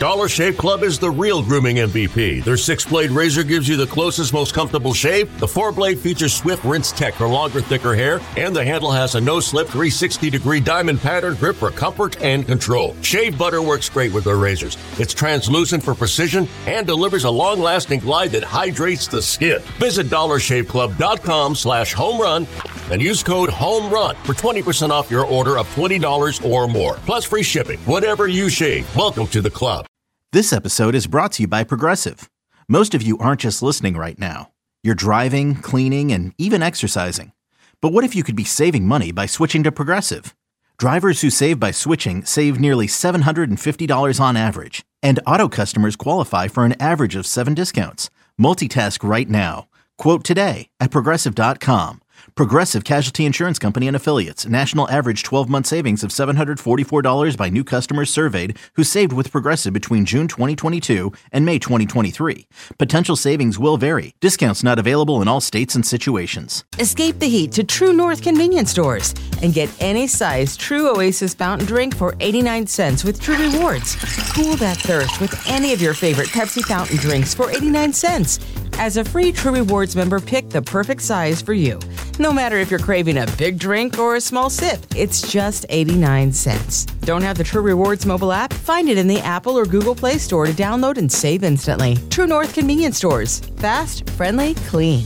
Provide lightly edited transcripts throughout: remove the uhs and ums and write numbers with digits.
Dollar Shave Club is the real grooming MVP. Their 6-blade razor gives you the closest, most comfortable shave. The 4-blade features swift rinse tech for longer, thicker hair, and the handle has a no-slip 360-degree diamond pattern grip for comfort and control. Shave butter works great with their razors. It's translucent for precision and delivers a long-lasting glide that hydrates the skin. Visit DollarShaveClub.com/homerun and use code HOMERUN for 20% off your order of $20 or more. Plus free shipping. Whatever you shave, welcome to the club. This episode is brought to you by Progressive. Most of you aren't just listening right now. You're driving, cleaning, and even exercising. But what if you could be saving money by switching to Progressive? Drivers who save by switching save nearly $750 on average. And auto customers qualify for an average of 7 discounts. Multitask right now. Quote today at Progressive.com. Progressive Casualty Insurance Company and Affiliates. National average 12-month savings of $744 by new customers surveyed who saved with Progressive between June 2022 and May 2023. Potential savings will vary. Discounts not available in all states and situations. Escape the heat to True North convenience stores and get any size True Oasis fountain drink for 89 cents with True Rewards. Cool that thirst with any of your favorite Pepsi fountain drinks for 89 cents. As a free True Rewards member, pick the perfect size for you. No matter if you're craving a big drink or a small sip, it's just 89 cents. Don't have the True Rewards mobile app? Find it in the Apple or Google Play Store to download and save instantly. True North convenience stores. Fast, friendly, clean.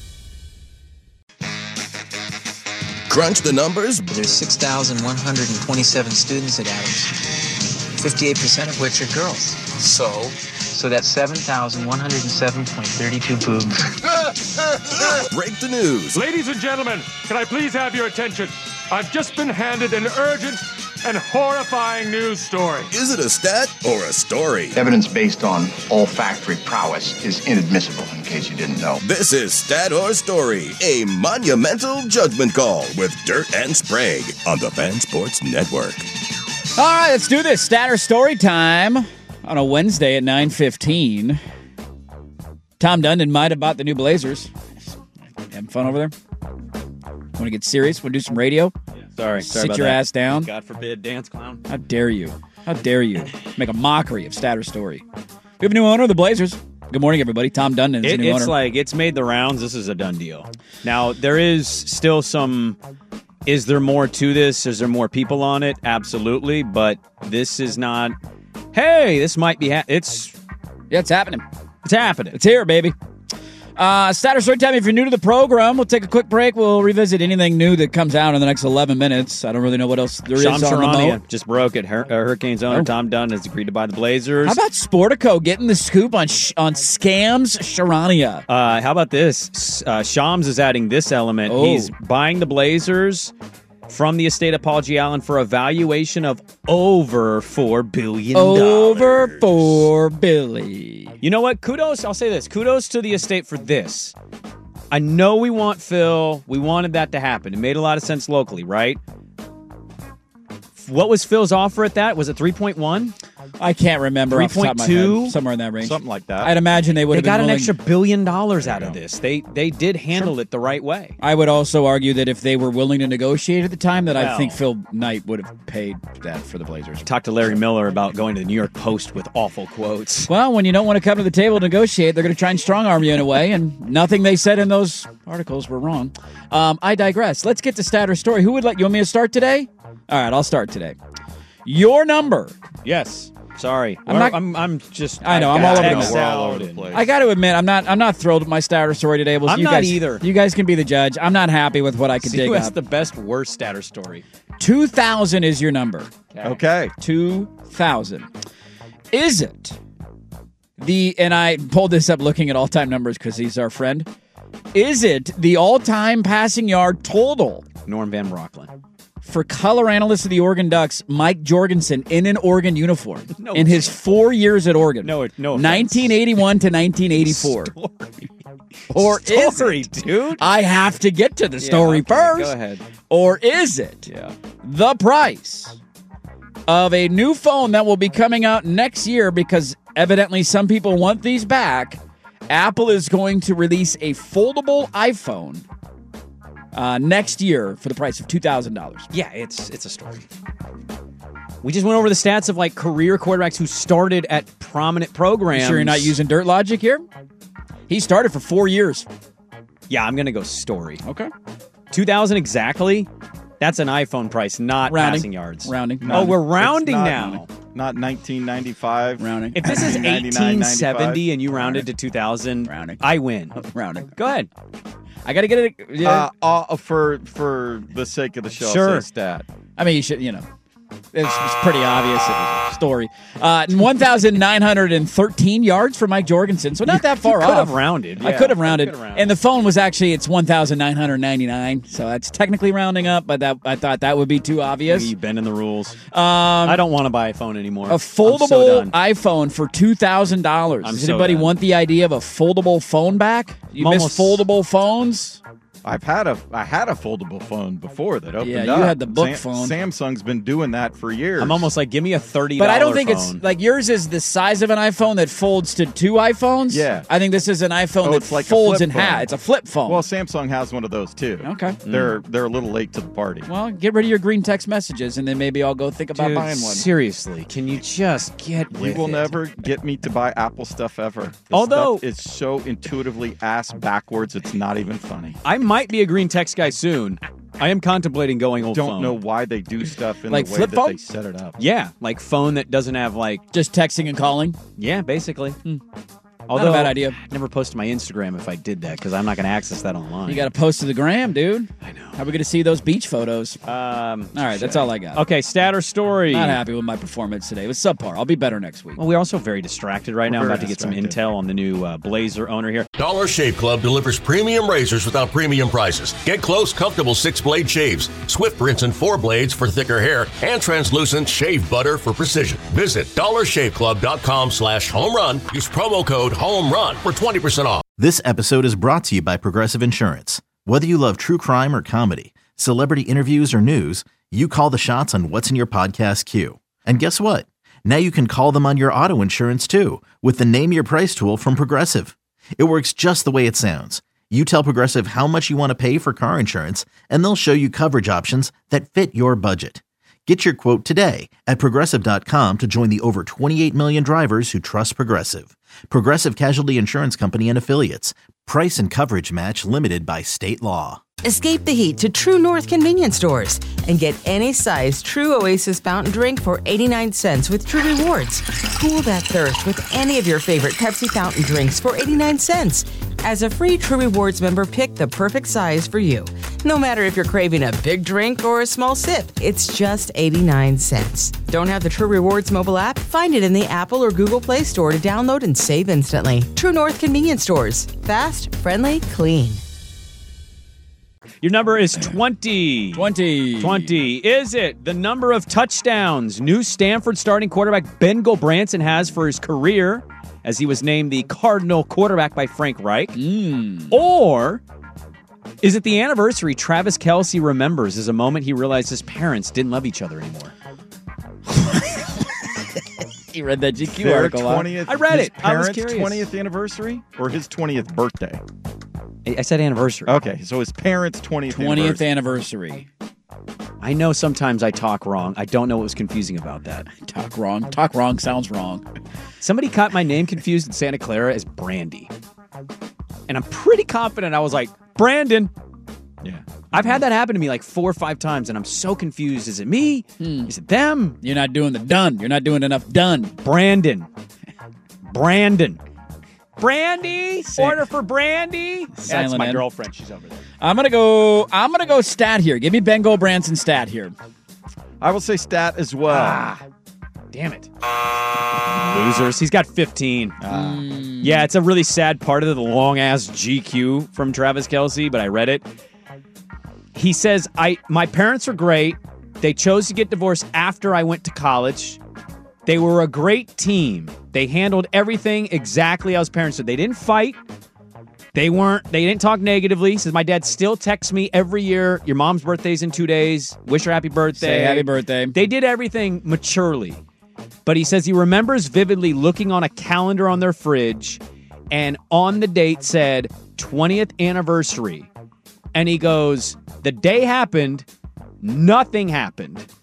Crunch the numbers. There's 6,127 students at Adams, 58% of which are girls. So that's 7,107.32 boobs. Break the news. Ladies and gentlemen, can I please have your attention? I've just been handed an urgent and horrifying news story. Is it a stat or a story? Evidence based on olfactory prowess is inadmissible, in case you didn't know. This is Stat or Story, a monumental judgment call with Dirt and Sprague on the Fan Sports Network. All right, let's do this. Stat or Story time on a Wednesday at 9:15. Tom Dundon might have bought the new Blazers. Having fun over there? Want to get serious? Want to do some radio? Sorry Sit about your that. ass down. God forbid, dance clown. How dare you? How dare you make a mockery of Stat or Story? We have a new owner of the Blazers. Good morning, everybody. Tom Dundon is the new owner. It's like, it's made the rounds. This is a done deal. Now, there is still some... Is there more to this? Is there more people on it? Absolutely. But this is not... Hey, this might be... It's happening. It's happening. It's here, baby. Stat or Story time. If you're new to the program, we'll take a quick break. We'll revisit anything new that comes out in the next 11 minutes. I don't really know what else there is on the Sharania just broke it. Hurricanes owner Tom Dunn has agreed to buy the Blazers. How about Sportico getting the scoop on Scams Sharania? How about this? Shams is adding this element. Oh. He's buying the Blazers from the estate of Paul G. Allen for a valuation of over $4 billion. Over $4 billion. You know what? Kudos, I'll say this. Kudos to the estate for this. I know we want Phil. We wanted that to happen. It made a lot of sense locally, right? What was Phil's offer at that? Was it 3.1? I can't remember. 3.2? Somewhere in that range. Something like that. I'd imagine they would have got been an willing... extra $1 billion out of this. They did handle it the right way. I would also argue that if they were willing to negotiate at the time, that I think Phil Knight would have paid that for the Blazers. Talked to Larry Miller about going to the New York Post with awful quotes. Well, when you don't want to come to the table to negotiate, they're going to try and strong-arm you in a way, and nothing they said in those articles were wrong. I digress. Let's get to Stat or Story. Who would like... You want me to start today? All right, I'll start today. Your number. Yes. Sorry. I'm just... I know, I'm all over the place. I got to admit, I'm not thrilled with my Stat or Story today. I'm not either. You guys can be the judge. I'm not happy with what I could dig up. What's the best, worst Stat or Story? 2,000 is your number. Okay. 2,000. Is it and I pulled this up looking at all-time numbers because he's our friend. Is it the all-time passing yard total? Norm Van Brocklin. For color analyst of the Oregon Ducks, Mike Jorgensen, in an Oregon uniform in his 4 years at Oregon. No 1981 to 1984. Or story, is it, dude? I have to get to the story first. Go ahead. Or is it the price of a new phone that will be coming out next year because evidently some people want these back? Apple is going to release a foldable iPhone next year for the price of $2,000. Yeah, it's a story. We just went over the stats of like career quarterbacks who started at prominent programs. You sure you're not using dirt logic here? He started for 4 years. Yeah, I'm going to go Story. Okay. 2,000 exactly. That's an iPhone price, not passing yards. Rounding. Oh, we're rounding now. Not 1995. Rounding. If this is 1870 and you rounded to 2000, rounding. I win. Rounding. Go ahead. I got to get it. Yeah. For the sake of the show, Sure. I'll say stat. I mean, you should, it's pretty obvious. It was a story. 1,913 yards for Mike Jorgensen, so not that far You off. could have rounded. I could have rounded. And the phone was actually, it's 1,999, so that's technically rounding up, but I thought that would be too obvious. You've been in the rules. I don't want to buy a phone anymore. A foldable iPhone for $2,000. Does anybody want the idea of a foldable phone back? You miss foldable phones? I had a foldable phone before that opened up. Yeah, you had the book phone. Samsung's been doing that for years. I'm almost like, give me a $30 But I don't think phone. it's like yours is the size of an iPhone that folds to 2 iPhones. Yeah. I think this is an iPhone that it's like folds a in flip half. phone. It's a flip phone. Well, Samsung has one of those too. Okay. They're a little late to the party. Well, get rid of your green text messages, and then maybe I'll go think about Dude, buying one. Seriously, can you just get with You will it? never get me to buy Apple stuff ever. This Although- stuff is so intuitively ass backwards, it's not even funny. I might be a green text guy soon. I am contemplating going old Don't phone. know why they do stuff in Like the way flip that phone? they set it up. Yeah, like phone that doesn't have like... Just texting and calling. Yeah, basically. Not a bad idea. I'd never post to my Instagram if I did that because I'm not going to access that online. You got to post to the gram, dude. I know. How are we going to see those beach photos? All right, that's all I got. Okay, stat or story? Not happy with my performance today. It was subpar. I'll be better next week. Well, we're also very distracted right now. I'm very about to get some distracted. intel on the new Blazer owner here. Dollar Shave Club delivers premium razors without premium prices. Get close, comfortable 6-blade shaves, swift rinse and 4 blades for thicker hair, and translucent shave butter for precision. Visit dollarshaveclub.com/homerun. Use promo code HOMERUN for 20% off. This episode is brought to you by Progressive Insurance. Whether you love true crime or comedy, celebrity interviews or news, you call the shots on what's in your podcast queue. And guess what? Now you can call them on your auto insurance too with the Name Your Price tool from Progressive. It works just the way it sounds. You tell Progressive how much you want to pay for car insurance, and they'll show you coverage options that fit your budget. Get your quote today at Progressive.com to join the over 28 million drivers who trust Progressive. Progressive Casualty Insurance Company and Affiliates. Price and coverage match limited by state law. Escape the heat to True North convenience stores and get any size True Oasis fountain drink for 89 cents with True Rewards. Cool that thirst with any of your favorite Pepsi fountain drinks for 89 cents. As a free True Rewards member, pick the perfect size for you. No matter if you're craving a big drink or a small sip, it's just 89 cents. Don't have the True Rewards mobile app? Find it in the Apple or Google Play Store to download and save instantly. True North convenience stores. Fast, friendly, clean. Your number is 20. 20. Is it the number of touchdowns new Stanford starting quarterback Ben Gulbranson has for his career, as he was named the Cardinal quarterback by Frank Reich? Or is it the anniversary Travis Kelce remembers as a moment he realized his parents didn't love each other anymore? You read that GQ Their article. huh? 20th, I read his it. I was parents' curious. 20th anniversary or his 20th birthday? I said anniversary. Okay, so his parents' 20th 20th anniversary. anniversary. I know sometimes I talk wrong. I don't know what was confusing about that. Talk wrong. Talk wrong sounds wrong. Somebody caught my name confused in Santa Clara as Brandy. And I'm pretty confident I was like, Brandon. Yeah. I've had that happen to me like 4 or 5 times, and I'm so confused. Is it me? Is it them? You're not doing the done. You're not doing enough done. Brandon. Brandy? Order for Brandy? That's Silent my N. girlfriend. She's over there. I'm gonna go stat here. Give me Ben Gulbranson stat here. I will say stat as well. Damn it. Losers. He's got 15. Yeah, it's a really sad part of the long-ass GQ from Travis Kelce, but I read it. He says, my parents were great. They chose to get divorced after I went to college. They were a great team. They handled everything exactly as parents did. They didn't fight. They didn't talk negatively. He says, my dad still texts me every year. Your mom's birthday's in 2 days. Wish her happy birthday. Say happy birthday. They did everything maturely. But he says he remembers vividly looking on a calendar on their fridge, and on the date said 20th anniversary. And he goes, the day happened, nothing happened.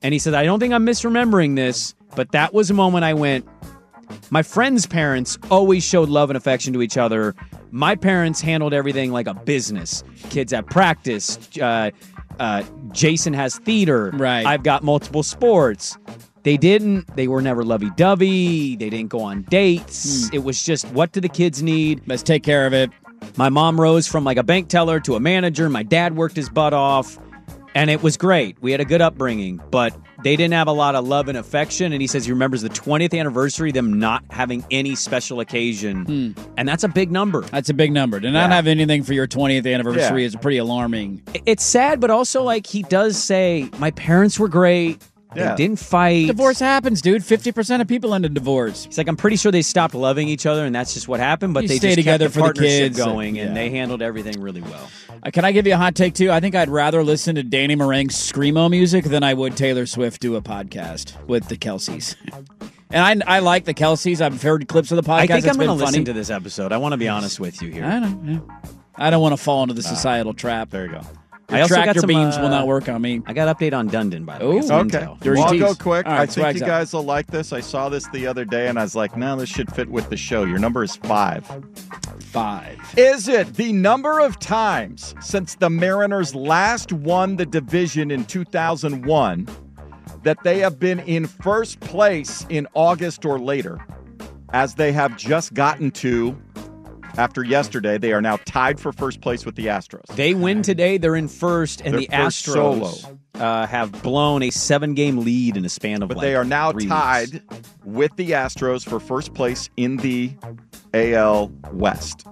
And he said, I don't think I'm misremembering this, but that was a moment I went, my friends' parents always showed love and affection to each other. My parents handled everything like a business. Kids have practice. Jason has theater. Right. I've got multiple sports. They were never lovey-dovey. They didn't go on dates. It was just, what do the kids need? Let's take care of it. My mom rose from like a bank teller to a manager. My dad worked his butt off. And it was great. We had a good upbringing, but they didn't have a lot of love and affection. And he says he remembers the 20th anniversary, them not having any special occasion. And that's a big number. That's a big number. To not have anything for your 20th anniversary is pretty alarming. It's sad, but also like he does say, my parents were great. They didn't fight. Divorce happens, dude. 50% of people end in divorce. He's like, I'm pretty sure they stopped loving each other, and that's just what happened. But You they stay just together kept the for the partnership kids going, and- and they handled everything really well. Can I give you a hot take, too? I think I'd rather listen to Danny Marang's Screamo music than I would Taylor Swift do a podcast with the Kelseys. And I like the Kelseys. I've heard clips of the podcast. I think I'm going to listen to this episode. I want to be honest with you here. I know. Yeah. I don't want to fall into the societal trap. There you go. Your I also got tractor some, beans will not work on me. I got update on Dundon, by the way. Ooh, Some Okay. intel. Dirty Well, I'll tease. go quick. All right, I think swag's you up. guys will like this. I saw this the other day, and I was like, no, this should fit with the show. Your number is 5. 5. Is it the number of times since the Mariners last won the division in 2001 that they have been in first place in August or later, as they have just gotten to, after yesterday, they are now tied for first place with the Astros. They win today. They're in first, and They're the first Astros have blown a 7-game lead in a span of But like they are now 3 tied weeks. with the Astros for first place in the AL West.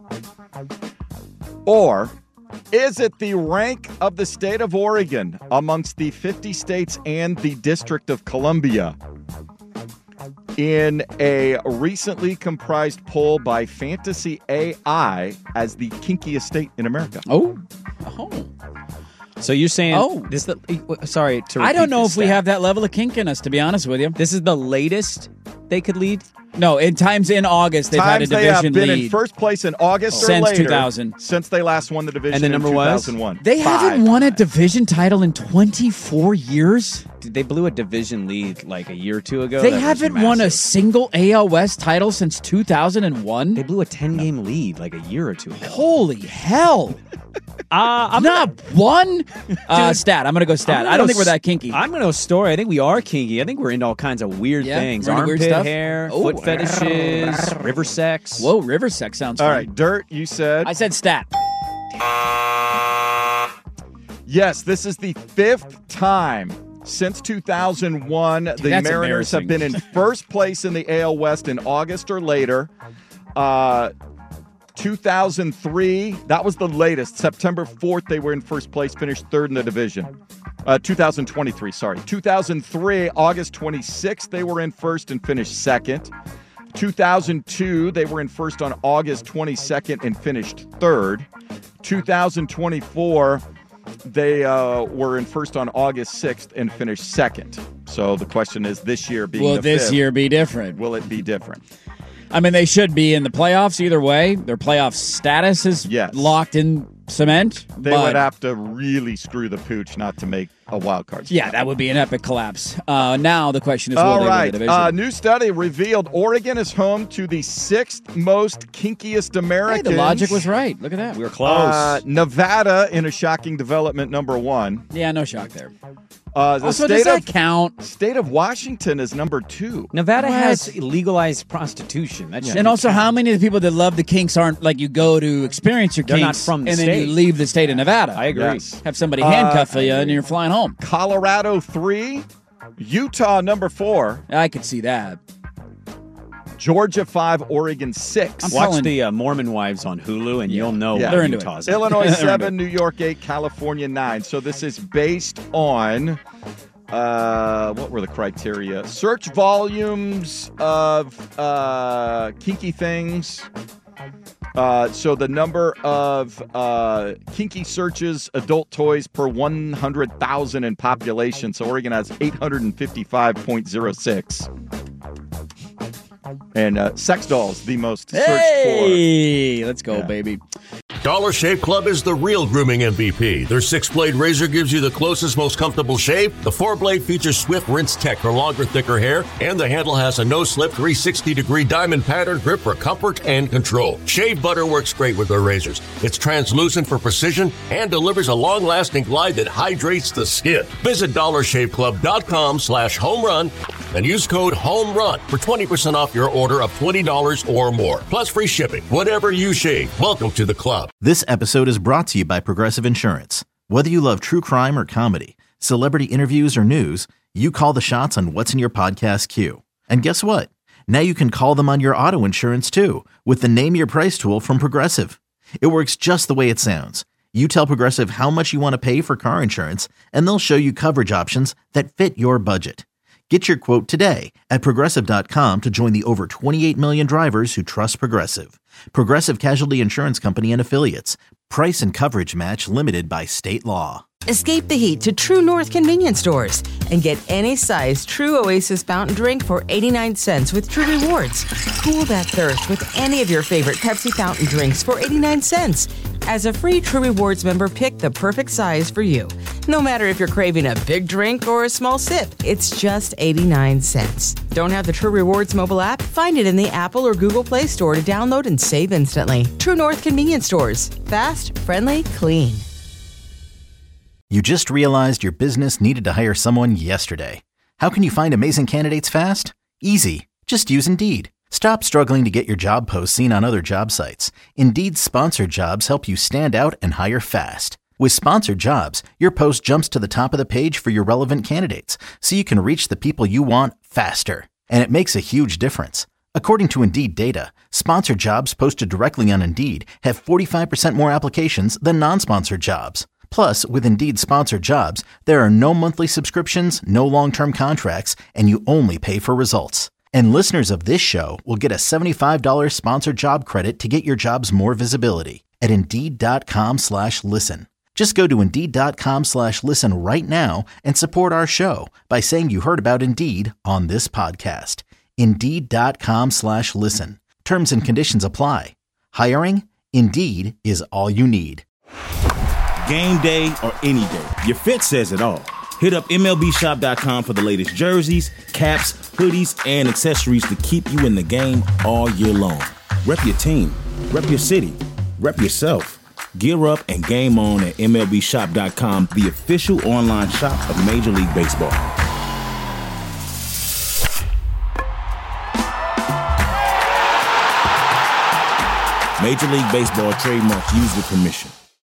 Or is it the rank of the state of Oregon amongst the 50 states and the District of Columbia? In a recently comprised poll by Fantasy AI as the kinkiest state in America. Oh. So you're saying? Oh. This is the sorry to. I don't know repeat if we this have that level of kink in us, to be honest with you. This is the latest they could lead. No, in times in August, they've had a Times they have division been lead. in first place in August or Since later 2000. since they last won the division And the number in was? 2001. They 5. haven't won a division title in 24 years. Dude, they blew a division lead like a year or two ago. They That was haven't won a massive. single AL West title since 2001. They blew a 10-game lead like a year or two ago. Holy hell. I'm Not one? Stat. I'm going to go stat. I don't think we're that kinky. I'm going to go story. I think we are kinky. I think we're into all kinds of weird Yeah, things. we're into weird Armpit stuff. hair, Oh. foot fetishes, river sex. Whoa, river sex sounds All fun. right, Dirt, you said. I said stat. Yes, this is the 5th time since 2001 the that's Mariners have been in first place in the AL West in August or later. 2003, that was the latest. September 4th, they were in first place, finished third in the division. 2023, sorry. 2003, August 26th, they were in first and finished second. 2002, they were in first on August 22nd and finished third. 2024, they were in first on August 6th and finished second. So the question is, this year being Will the this 5th, year be different? will it be different? I mean, they should be in the playoffs either way. Their playoff status is locked in cement. They but would have to really screw the pooch not to make a wild card spot. yeah, that would be an epic collapse. Now the question is, will All they right. win the division? New study revealed Oregon is home to the 6th most kinkiest Hey, Americans. the logic was right. Look at that. We were close. Nevada in a shocking development, number 1. Yeah, no shock there. The Also, state does that of count? State of Washington is number 2. Nevada What? has legalized prostitution. That should And be also, counted. how many of the people that love the kinks aren't like you go to experience your They're not kinks from the and then state. you leave the state of Nevada? I agree. Yes. Have somebody handcuff you and you're flying home. Colorado 3, Utah number 4, I could see that. Georgia 5, Oregon 6. I'm Watch calling- the Mormon Wives on Hulu, and you'll know Yeah. why They're into it. Utah's in. Illinois They're 7, New York 8, California 9. So this is based on what were the criteria? Search volumes of kinky things. So the number of kinky searches, adult toys per 100,000 in population. So Oregon has 855.06. And sex dolls, the most searched for. Hey, let's go, Yeah. baby. Dollar Shave Club is the real grooming MVP. Their 6-blade razor gives you the closest, most comfortable shave. The 4-blade features Swift Rinse Tech for longer, thicker hair, and the handle has a no-slip 360-degree diamond pattern grip for comfort and control. Shave butter works great with their razors. It's translucent for precision and delivers a long-lasting glide that hydrates the skin. Visit DollarShaveClub.com/homerun and use code HOMERUN for 20% off your order of $20 or more, plus free shipping. Whatever you shave, welcome to the club. This episode is brought to you by Progressive Insurance. Whether you love true crime or comedy, celebrity interviews or news, you call the shots on what's in your podcast queue. And guess what? Now you can call them on your auto insurance too with the Name Your Price tool from Progressive. It works just the way it sounds. You tell Progressive how much you want to pay for car insurance, and they'll show you coverage options that fit your budget. Get your quote today at Progressive.com to join the over 28 million drivers who trust Progressive. Progressive Casualty Insurance Company and Affiliates. Price and coverage match limited by state law. Escape the heat to True North convenience stores and get any size True Oasis fountain drink for 89 cents with True Rewards. Cool that thirst with any of your favorite Pepsi fountain drinks for 89 cents. As a free True Rewards member, pick the perfect size for you. No matter if you're craving a big drink or a small sip, it's just 89 cents. Don't have the True Rewards mobile app? Find it in the Apple or Google Play Store to download and save instantly. True North convenience stores. Fast, friendly, clean. You just realized your business needed to hire someone yesterday. How can you find amazing candidates fast? Easy. Just use Indeed. Stop struggling to get your job posts seen on other job sites. Indeed's sponsored jobs help you stand out and hire fast. With sponsored jobs, your post jumps to the top of the page for your relevant candidates, so you can reach the people you want faster. And it makes a huge difference. According to Indeed data, sponsored jobs posted directly on Indeed have 45% more applications than non-sponsored jobs. Plus, with Indeed sponsored jobs, there are no monthly subscriptions, no long-term contracts, and you only pay for results. And listeners of this show will get a $75 sponsored job credit to get your jobs more visibility at Indeed.com/listen. Just go to Indeed.com/listen right now and support our show by saying you heard about Indeed on this podcast. Indeed.com/listen. Terms and conditions apply. Hiring? Indeed is all you need. Game day or any day, your fit says it all. Hit up MLBshop.com for the latest jerseys, caps, hoodies, and accessories to keep you in the game all year long. Rep your team, rep your city, rep yourself. Gear up and game on at MLBshop.com, the official online shop of Major League Baseball. Major League Baseball trademarks used with permission.